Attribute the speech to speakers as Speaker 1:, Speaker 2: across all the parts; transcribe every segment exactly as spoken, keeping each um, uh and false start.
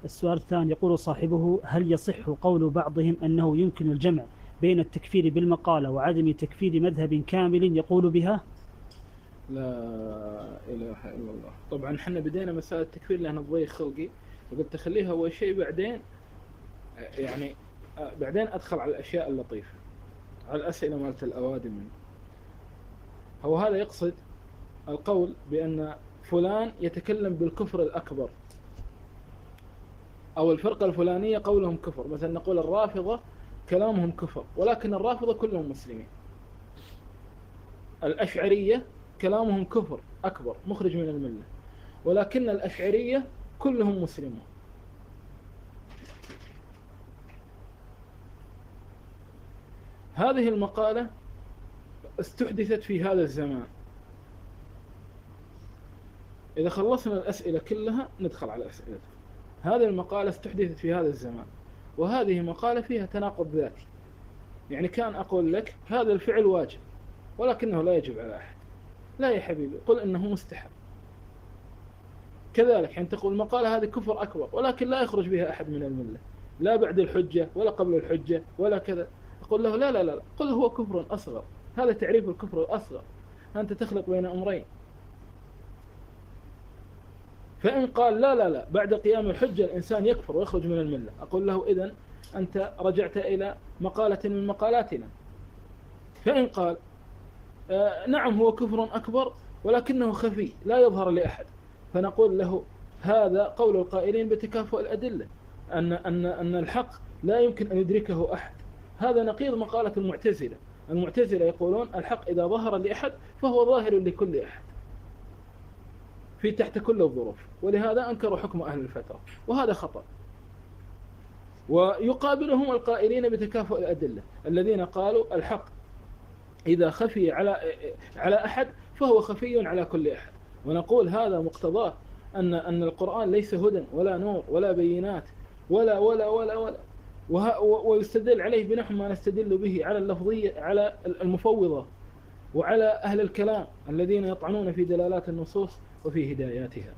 Speaker 1: السؤال الثاني يقول صاحبه: هل يصح قول بعضهم أنه يمكن الجمع بين التكفير بالمقالة وعدم تكفير مذهب كامل يقول بها؟
Speaker 2: لا إله إلا الله. طبعا احنا بدينا مسألة التكفير لأنه ضيق خلقي، وقلت أخليها أول شيء، بعدين يعني بعدين أدخل على الأشياء اللطيفة، على الأسئلة مالت الأوادم. هو هذا يقصد القول بأن فلان يتكلم بالكفر الأكبر، أو الفرقة الفلانية قولهم كفر. مثلا نقول الرافضة كلامهم كفر، ولكن الرافضة كلهم مسلمين. الأشعرية كلامهم كفر أكبر مخرج من الملة، ولكن الأشعرية كلهم مسلمون. هذه المقالة استحدثت في هذا الزمان. إذا خلصنا الأسئلة كلها ندخل على أسئلة. هذه المقالة استحدثت في هذا الزمان، وهذه مقالة فيها تناقض ذاتي. يعني كان أقول لك هذا الفعل واجب ولكنه لا يجب على أحد، لا يا حبيبي، قل إنه مستحب. كذلك حين تقول المقالة هذه كفر أكبر ولكن لا يخرج بها أحد من الملة، لا بعد الحجة ولا قبل الحجة ولا كذا، أقول له لا لا لا قل هو كفر أصغر. هذا تعريف الكفر الأصغر، أنت تخلط بين أمرين. فإن قال لا لا لا بعد قيام الحجة الإنسان يكفر ويخرج من الملة، أقول له إذن أنت رجعت إلى مقالة من مقالاتنا. فإن قال آه نعم هو كفر أكبر ولكنه خفي لا يظهر لأحد، فنقول له هذا قول القائلين بتكافؤ الأدلة، أن, أن, أن الحق لا يمكن أن يدركه أحد. هذا نقيض مقالة المعتزلة. المعتزلة يقولون الحق إذا ظهر لأحد فهو ظاهر لكل أحد في تحت كل الظروف، ولهذا أنكروا حكم أهل الفترة، وهذا خطأ. ويقابلهم القائلين بتكافؤ الأدلة الذين قالوا الحق إذا خفي على على أحد فهو خفي على كل أحد. ونقول هذا مقتضاه أن أن القرآن ليس هدى ولا نور ولا بينات ولا ولا ولا ولا ويستدل عليه بنحو ما نستدل به على اللفظية، على المفوضة وعلى أهل الكلام الذين يطعنون في دلالات النصوص وفي هداياتها.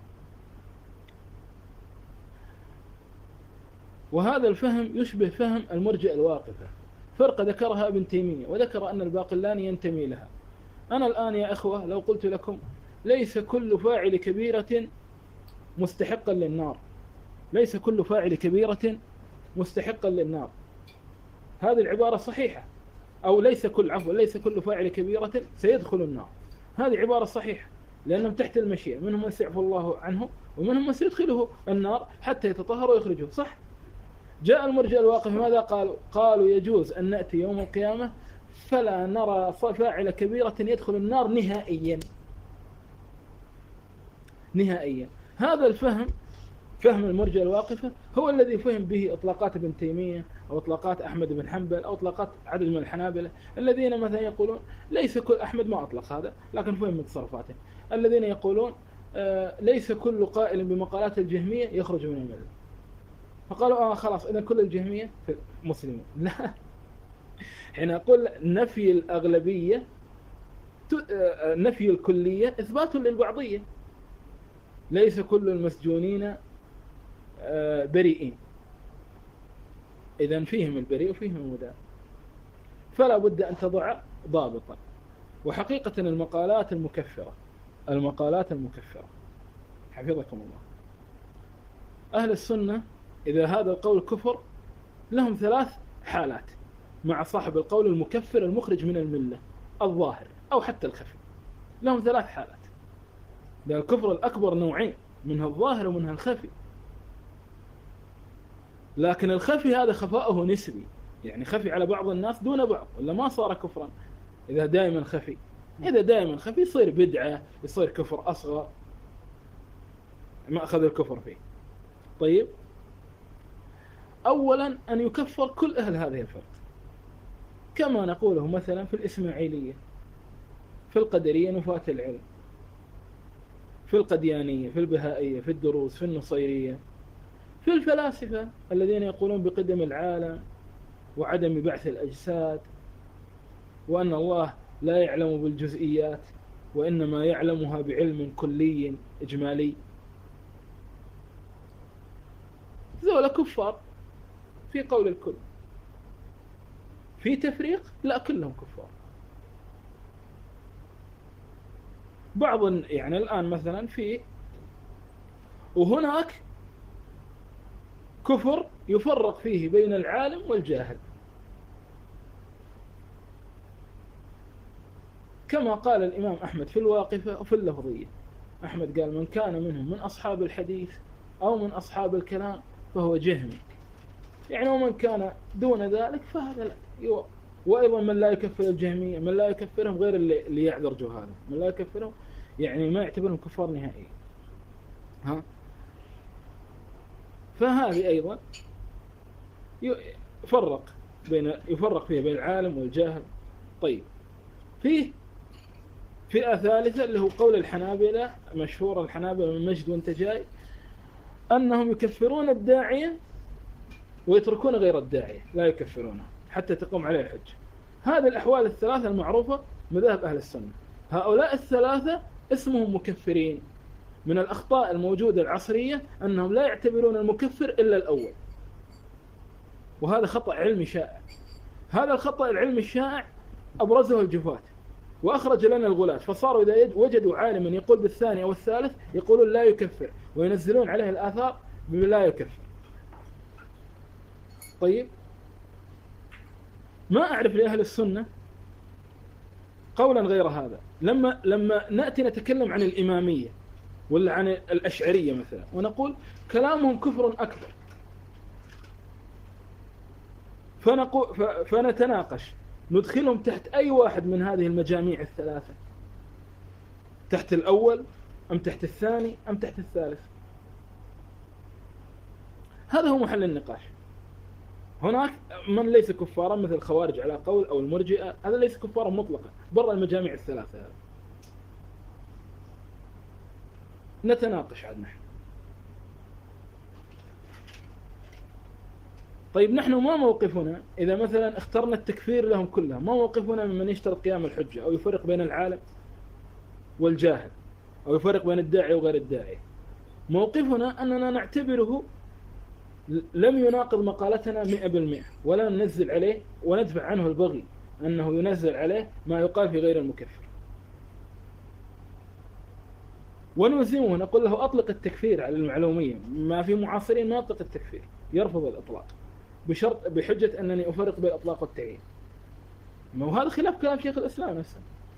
Speaker 2: وهذا الفهم يشبه فهم المرجئة الواقفة، فرقة ذكرها ابن تيمية، وذكر أن الباقلاني ينتمي لها. أنا الآن يا أخوة لو قلت لكم ليس كل فاعل كبيرة مستحقا للنار، ليس كل فاعل كبيرة مستحقا للنار، هذه العبارة صحيحة. أو ليس كل عفوا ليس كل فاعل كبيرة سيدخل النار، هذه عبارة صحيحة، لأنهم تحت المشيئة، منهم من سيعفو الله عنه ومنهم من سيدخله النار حتى يتطهر ويخرجه. صح؟ جاء المرجئة الواقف ماذا قالوا؟ قالوا يجوز أن نأتي يوم القيامة فلا نرى فاعل كبيرة يدخل النار نهائيا نهائيا. هذا الفهم، فهم المرجئة الواقفة، هو الذي فهم به إطلاقات ابن تيمية أو إطلاقات أحمد بن حنبل أو إطلاقات عدد من الحنابلة الذين مثلا يقولون ليس كل، أحمد ما أطلق هذا لكن فهم من تصرفاته، الذين يقولون آه ليس كل قائل بمقالات الجهمية يخرج من الملة، فقالوا آه خلاص إذا كل الجهمية مسلمون. لا، حين أقول نفي الأغلبية نفي الكلية إثبات للبعضية. ليس كل المسجونين بريئين، إذن فيهم البريء وفيهم المدان، فلا بد أن تضع ضابطا. وحقيقة المقالات المكفرة المقالات المكفرة حفظكم الله، أهل السنة إذا هذا القول كفر لهم ثلاث حالات مع صاحب القول المكفر المخرج من الملة الظاهر أو حتى الخفي، لهم ثلاث حالات. لأن الكفر الأكبر نوعين، منها الظاهر ومنها الخفي، لكن الخفي هذا خفاؤه نسبي، يعني خفي على بعض الناس دون بعض، ولا ما صار كفرا إذا دائما خفي. إذا دائما خفي يصير بدعة، يصير كفر أصغر ما أخذ الكفر فيه. طيب، أولا أن يكفر كل أهل هذه الفرق، كما نقوله مثلا في الإسماعيلية، في القدرية نفاة العلم، في القديانية، في البهائية، في الدروز، في النصيرية، في الفلاسفة الذين يقولون بقدم العالم وعدم بعث الأجساد، وأن الله لا يعلم بالجزئيات وإنما يعلمها بعلم كلي إجمالي. ذولا كفار في قول الكل. في تفريق؟ لا، كلهم كفار. بعض يعني الآن مثلا في وهناك كفر يفرق فيه بين العالم والجاهل، كما قال الإمام أحمد في الواقفة وفي اللفظية. أحمد قال: من كان منهم من أصحاب الحديث أو من أصحاب الكلام فهو جهمي، يعني ومن كان دون ذلك فهذا لا. وأيضا من لا يكفر الجهمية، من لا يكفرهم غير اللي, اللي يعذر جهالهم، من لا يكفرهم يعني ما يعتبرهم كفار نهائيا. ها، فهذه أيضا يفرق بين يفرق فيها بين العالم والجاهل. طيب، فيه فئة ثالثة اللي هو قول الحنابلة، مشهور الحنابلة من مجد وانت جاي، أنهم يكفرون الداعية ويتركون غير الداعية، لا يكفرونه حتى تقوم عليه الحجة. هذه الأحوال الثلاثة المعروفة مذاهب أهل السنة. هؤلاء الثلاثة اسمهم مكفرين. من الأخطاء الموجودة العصرية أنهم لا يعتبرون المكفر إلا الأول، وهذا خطأ علمي شائع. هذا الخطأ العلمي الشائع أبرزه الجفاة وأخرج لنا الغلاة، فصاروا إذا وجدوا عالما يقول بالثاني أو الثالث يقولون لا يكفر، وينزلون عليه الآثار بلا يكفر. طيب، ما أعرف لأهل السنة قولا غير هذا. لما لما نأتي نتكلم عن الإمامية ولا عن الأشعرية مثلا ونقول كلامهم كفر أكبر، فنقول فنتناقش ندخلهم تحت أي واحد من هذه المجاميع الثلاثة، تحت الأول أم تحت الثاني أم تحت الثالث؟ هذا هو محل النقاش. هناك من ليس كفارا مثل الخوارج على قول أو المرجئة، هذا ليس كفارا مطلقا برا المجاميع الثلاثة. هذا نتناقش عاد نحن. طيب، نحن ما موقفنا إذا مثلا اخترنا التكفير لهم كلهم؟ ما موقفنا ممن يشترط قيام الحجة أو يفرق بين العالم والجاهل أو يفرق بين الداعي وغير الداعي؟ موقفنا أننا نعتبره لم يناقض مقالتنا مئة بالمئة، ولا ننزل عليه وندفع عنه البغي أنه ينزل عليه ما يقال في غير المكفر، ونلزمه نقول له أطلق التكفير على المعلومية. ما في معاصرين ما يطلق التكفير، يرفض الإطلاق بشرط بحجة أنني أفرق بين الإطلاق والتعيين. وهذا خلاف كلام شيخ الإسلام نفسه.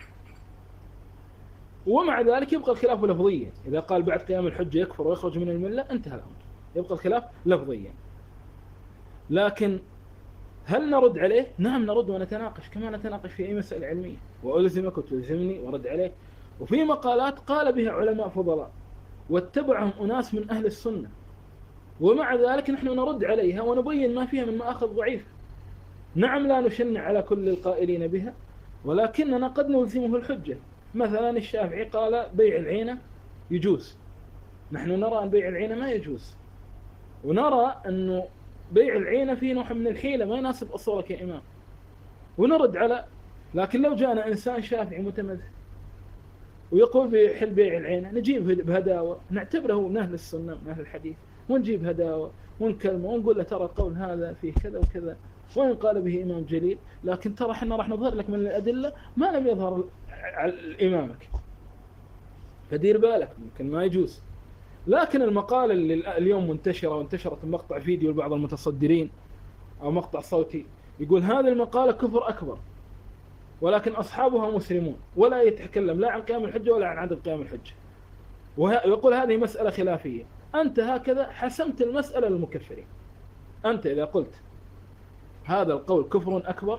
Speaker 2: ومع ذلك يبقى الخلاف لفظيا، إذا قال بعد قيام الحجة يكفر ويخرج من الملة انتهى الأمر، يبقى الخلاف لفظيا. لكن هل نرد عليه؟ نعم نرد ونتناقش كما نتناقش في أي مسألة علمية، وألزمك وتلزمني ورد عليه. وفي مقالات قال بها علماء فضلاء واتبعهم أناس من أهل السنة، ومع ذلك نحن نرد عليها ونبين ما فيها من مآخذ ضعيف. نعم لا نشنع على كل القائلين بها، ولكننا قد نلزمه الحجة. مثلا الشافعي قال بيع العينة يجوز، نحن نرى أن بيع العينة ما يجوز، ونرى أنه بيع العينة فيه نوع من الحيلة ما يناسب أصولك يا إمام، ونرد على. لكن لو جاءنا إنسان شافعي متمذهب ويقول بيحل بيع العينة، نجيب بهداوة، نعتبره من أهل السنة من أهل الحديث، ونجيب هداوة ونكلمه ونقول له ترى القول هذا فيه كذا وكذا، وإن قال به إمام جليل، لكن ترى احنا راح نظهر لك من الأدلة ما لم يظهر على إمامك، فدير بالك ممكن ما يجوز. لكن المقالة اللي اليوم منتشرة وانتشرت مقطع فيديو لبعض المتصدرين أو مقطع صوتي يقول هذه المقالة كفر أكبر، ولكن أصحابها مسلمون، ولا يتكلم لا عن قيام الحجة ولا عن عدم قيام الحجة، ويقول هذه مسألة خلافية. أنت هكذا حسمت المسألة للمكفرين. أنت إذا قلت هذا القول كفر أكبر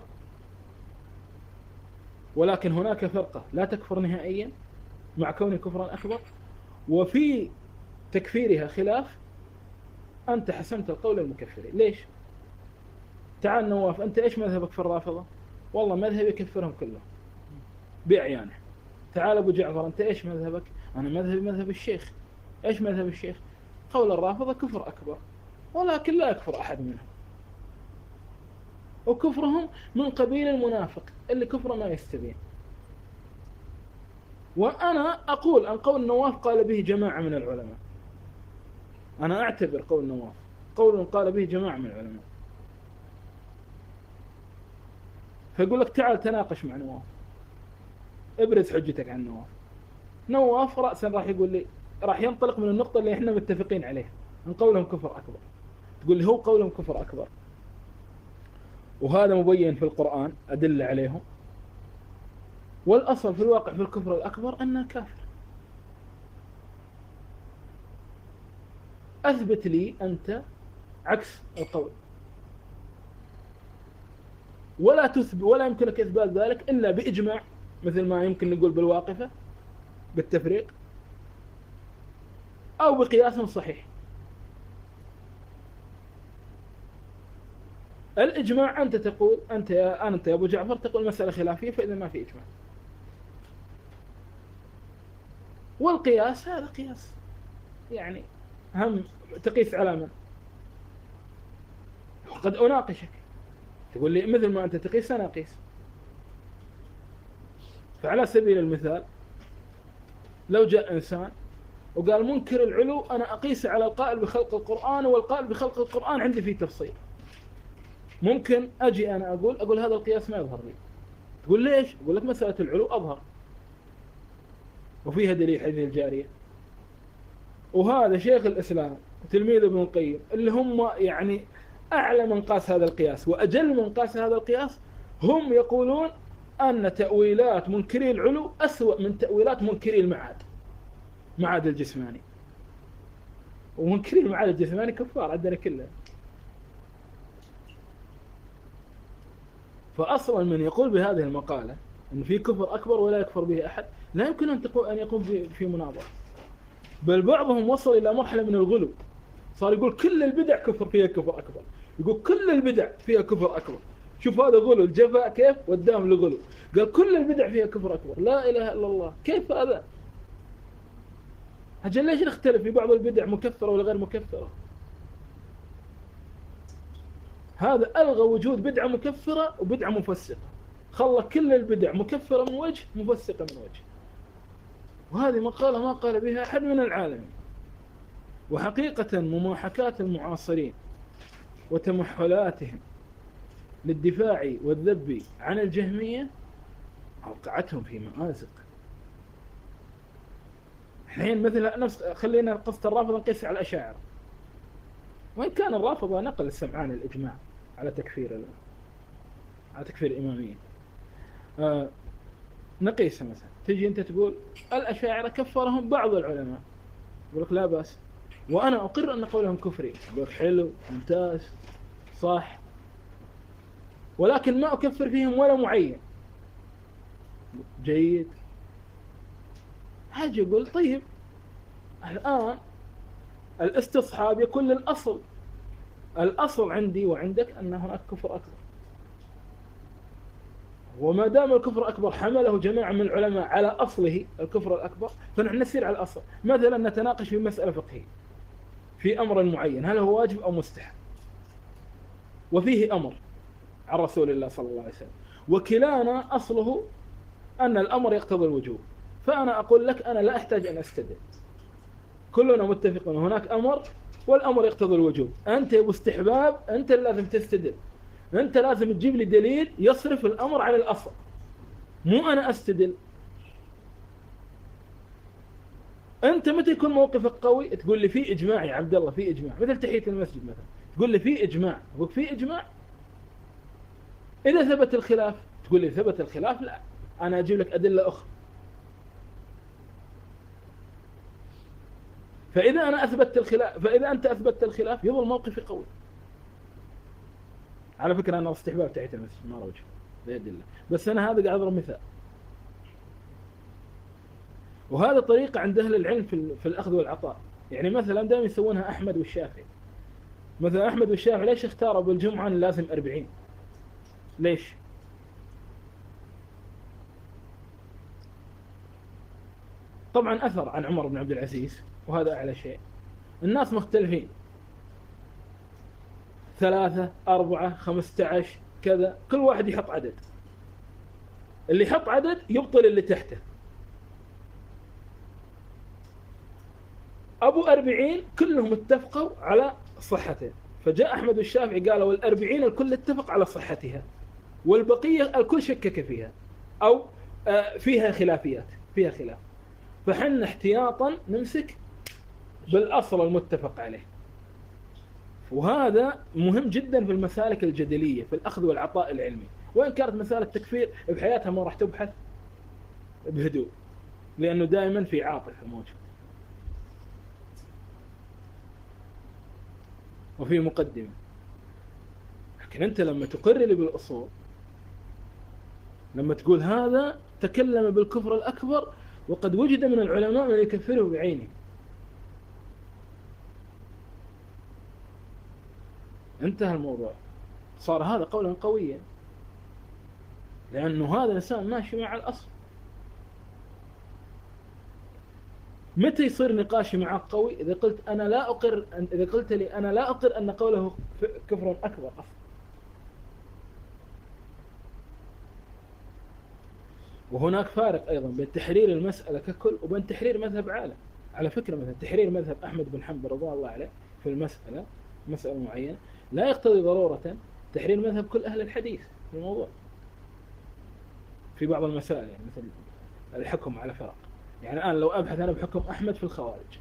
Speaker 2: ولكن هناك فرقة لا تكفر نهائيا مع كونه كفرا أكبر وفي تكفيرها خلاف، أنت حسمت القول المكفرين. ليش؟ تعال نواف، أنت إيش مذهبك في الرافضة؟ والله مذهبي يكفرهم كلهم بأعيانه. تعال أبو جعفر، أنت إيش مذهبك؟ أنا مذهبي مذهب الشيخ. إيش مذهب الشيخ؟ قول الرافضة كفر أكبر ولكن لا يكفر أحد منهم، وكفرهم من قبيل المنافق اللي كفر ما يستبين. وأنا أقول أن قول نواف قال به جماعة من العلماء، أنا أعتبر قول نواف قول قال به جماعة من العلماء. فيقول لك تعال تناقش مع نواف، ابرز حجتك عن نواف. نواف رأسا راح يقول لي، راح ينطلق من النقطة اللي احنا متفقين عليها ان قولهم كفر أكبر. تقول لي هو قولهم كفر أكبر، وهذا مبين في القرآن أدلة عليهم، والأصل في الواقع في الكفر الأكبر أنه كافر. أثبت لي أنت عكس القول، ولا تثبت ولا يمكنك إثبات ذلك إلا بإجماع، مثل ما يمكن نقول بالواقفة بالتفريق، أو بقياس صحيح. الإجماع أنت تقول، أنت يا أنت يا أبو جعفر تقول مسألة خلافية، فإذا ما في إجماع. والقياس هذا قياس يعني هم تقيس على من؟ قد أناقشك، تقول لي مثل ما أنت تقيس أنا أقيس. فعلى سبيل المثال لو جاء إنسان وقال منكر العلو أنا أقيس على القائل بخلق القرآن، والقائل بخلق القرآن عندي فيه تفصيل، ممكن أجي أنا أقول أقول هذا القياس ما يظهر لي. تقول ليش؟ أقول لك مسألة العلو أظهر وفيها دليل حديث الجارية، وهذا شيخ الإسلام وتلميذ ابن القيم اللي هم يعني أعلى من قاس هذا القياس وأجل من قاس هذا القياس، هم يقولون أن تأويلات منكري العلو أسوأ من تأويلات منكري المعاد، معاد الجسماني. ومنكري المعاد الجسماني كفار عندنا كله. فأصلا من يقول بهذه المقالة أن في كفر أكبر ولا يكفر به أحد، لا يمكن أن تقول أن يقوم في مناظرة. بل بعضهم وصل إلى مرحلة من الغلو، صار يقول كل البدع كفر فيها كفر أكبر، يقول كل البدع فيها كفر أكبر. شوف هذا غلو، الجفاء كيف وداهم لغلو، قال كل البدع فيها كفر أكبر. لا إله إلا الله، كيف هذا؟ أجل ليش نختلف في بعض البدع مكفرة ولا غير مكفرة؟ هذا ألغى وجود بدعة مكفرة وبدعة مفسقة، خلى كل البدع مكفرة من وجه مفسقة من وجه. وهذه مقالة ما قال بها أحد من العالمين. وحقيقة مماحكات المعاصرين وتمحلاتهم للدفاع والذب عن الجهمية أوقعتهم في مآزق. حين مثل نفس خلينا قصة الرافضة نقيس على الأشاعرة، وإن كان الرافضة نقل السمعان الإجماع على تكفير على تكفير الإمامية. آه نقيسها مثلا، تجي أنت تقول الأشاعرة كفرهم بعض العلماء، يقول لك لا بأس، وأنا أقر أن قولهم كفري، يقول لك حلو ممتاز صح، ولكن ما أكفر فيهم ولا معين. جيد. هاجي يقول طيب الآن الاستصحاب يكون للأصل، الأصل عندي وعندك أن هناك كفر أكبر، وما دام الكفر أكبر حمله جماعة من العلماء على أصله الكفر الأكبر، فنحن نسير على الأصل. مثلا نتناقش في مسألة فقهية في أمر معين، هل هو واجب أو مستحب، وفيه أمر عن رسول الله صلى الله عليه وسلم، وكلانا أصله أن الأمر يقتضي الوجوب. فأنا أقول لك أنا لا أحتاج أن أستدل، كلنا متفقون هناك أمر والأمر يقتضي الوجوب. أنت يا أبو استحباب أنت لازم تستدل، أنت لازم تجيب لي دليل يصرف الأمر على الأصل، مو أنا أستدل. أنت متى يكون موقفك قوي تقول لي في إجماع يا عبد الله، في إجماع، مثل تحية المسجد مثلا تقول لي في إجماع، أقول في إجماع. إذا ثبت الخلاف تقول لي ثبت الخلاف، لا أنا أجيب لك أدلة أخرى. فإذا أنا أثبت الخلاف، فإذا أنت أثبتت الخلاف يظل موقفي قوي. على فكرة أنا استحباب تحية المسجد ما روجه بيد الله، بس أنا هذا قاعد أضرب مثال. وهذا طريقة عند أهل العلم في في الأخذ والعطاء. يعني مثلا دائما يسوونها أحمد والشافعي. مثلا أحمد والشافعي ليش اختاروا بالجمعة لازم أربعين؟ ليش؟ طبعا أثر عن عمر بن عبد العزيز، وهذا أعلى شيء. الناس مختلفين، ثلاثة أربعة خمسة عشر كذا، كل واحد يحط عدد، اللي يحط عدد يبطل اللي تحته. أبو أربعين كلهم اتفقوا على صحته، فجاء أحمد والشافعي قالوا والأربعين الكل اتفق على صحتها والبقية الكل شكك فيها أو فيها خلافيات فيها خلاف، فحنا احتياطا نمسك بالأصل المتفق عليه. وهذا مهم جدا في المسالك الجدلية في الأخذ والعطاء العلمي، وإن كانت مسألة تكفير بحياتها ما راح تبحث بهدوء لأنه دائما في عاطفة موجود وفي مقدمة. لكن أنت لما تقر لي بالأصول، لما تقول هذا تكلم بالكفر الأكبر وقد وجد من العلماء من يكفره بعينه، انتهى الموضوع، صار هذا قولا قويا لأنه هذا الإنسان ماشي مع الأصل. متى يصير نقاشي معك قوي؟ إذا قلت أنا لا أقر، إذا قلت لي أنا لا أقر أن قوله كفر أكبر أصلا. وهناك فارق أيضا بين تحرير المسألة ككل وبين تحرير مذهب عالم. على فكرة مثلا تحرير مذهب أحمد بن حنبل رضي الله عليه في المسألة مسألة معينة لا يقتضي ضرورة تحرير مذهب كل أهل الحديث في الموضوع في بعض المسائل، يعني مثل الحكم على فرق. يعني الآن لو أبحث أنا بحكم أحمد في الخوارج،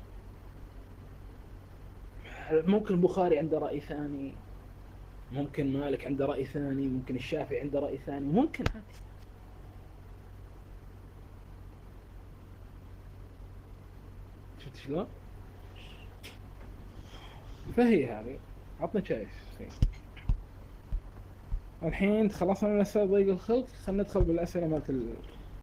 Speaker 2: ممكن البخاري عنده رأي ثاني، ممكن مالك عنده رأي ثاني، ممكن الشافعي عنده رأي ثاني، ممكن هذه. شفت شلون؟ فهي هذه. عطنا شايف الحين. خلصنا من الأسئلة ضيق الخلق، خلينا ندخل بالأسئلة مالت